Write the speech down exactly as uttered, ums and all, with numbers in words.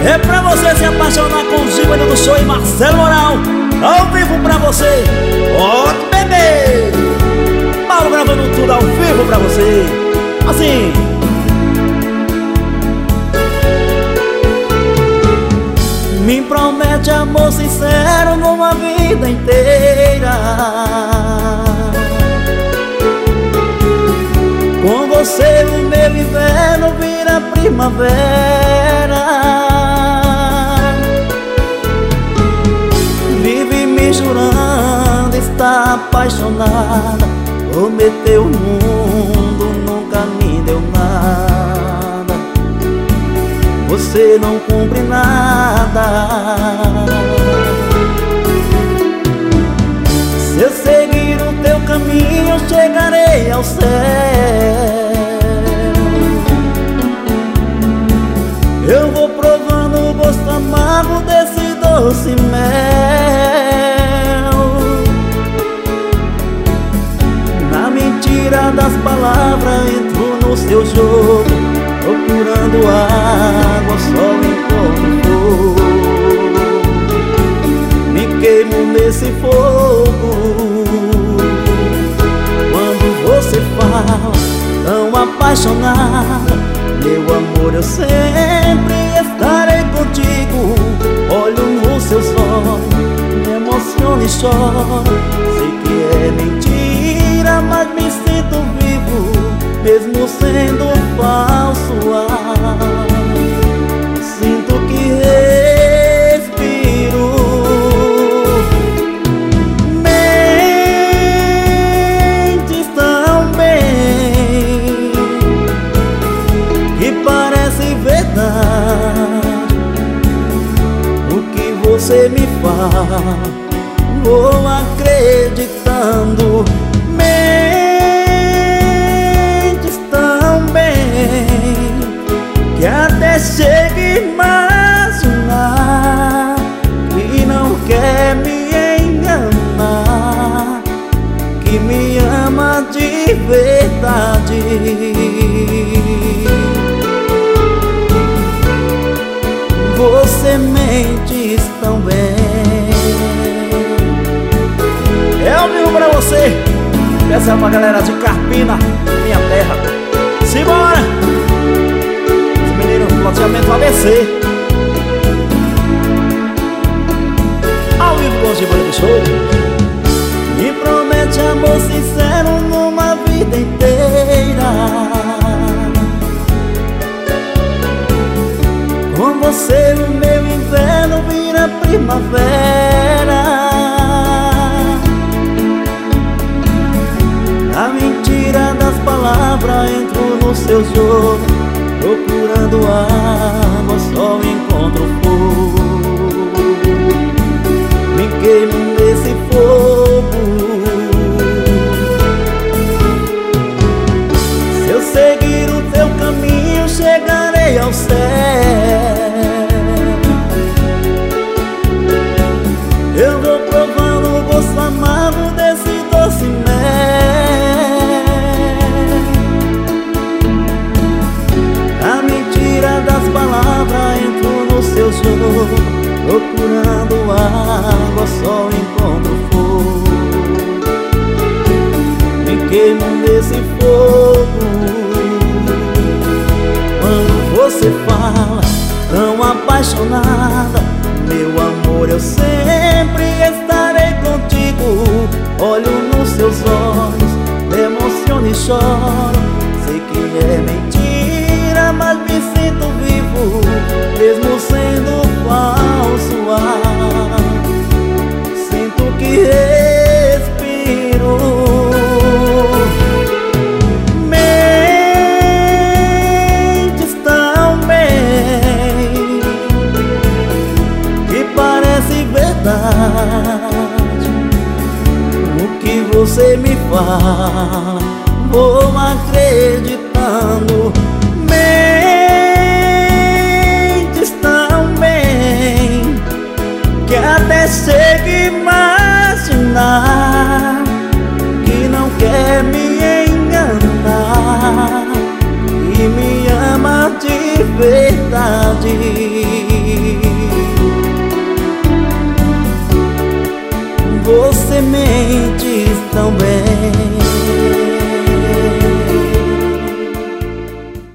É pra você se apaixonar com o Giba do Show e Marcelo Moral, ao vivo pra você. Ó, bebê! Paulo gravando tudo ao vivo pra você. Assim. Me promete amor sincero numa vida inteira. Com você o meu inverno vira primavera. Vive me jurando estar apaixonada. Prometeu o mundo, nunca me deu nada. Você não cumpre nada. Se eu seguir o teu caminho, chegarei ao céu. Eu vou provando o gosto amargo desse doce mel. Na mentira das palavras entro no seu jogo, procurando água, só encontro fogo. Me queimo nesse fogo. Quando você fala tão apaixonada, meu amor, eu sempre estarei contigo. Olho nos seus olhos, me emociono e choro. Sei que é mentira, mas me sinto vivo, mesmo sendo falso ar. Sinto que respiro. Mentes tão bem que parece verdade. O que você me fala, vou acreditando. Que até chega a imaginar que não quer me enganar, que me ama de verdade. Você mente tão bem. É ao vivo pra você. Essa é pra galera de Carpina, minha terra. Simbora! Loteamento A B C, ao vivo com o Giba do Show. Me promete amor sincero numa vida inteira. Com você o meu inverno vira primavera. A mentira das palavras entro no seu jogo, procurando água, só encontro fogo. Me queimo nesse fogo. Se eu seguir o teu caminho, chegarei ao céu. Eu vou provando o gosto amargo desse doce mel. Das palavras entro no seu jogo, procurando água, só encontro fogo. Me queimo nesse fogo. Quando você fala tão apaixonada, meu amor, eu sempre estarei contigo. Olho nos seus olhos, me emociono e choro. Sei que é mentira, mas me sinto vivo, mesmo sendo falso ar. Sinto que respiro. Mentes tão bem que parece verdade. O que você me fala, vou acreditando. Que até chega a imaginar que não quer me enganar, e me ama de verdade. sementes tão belas.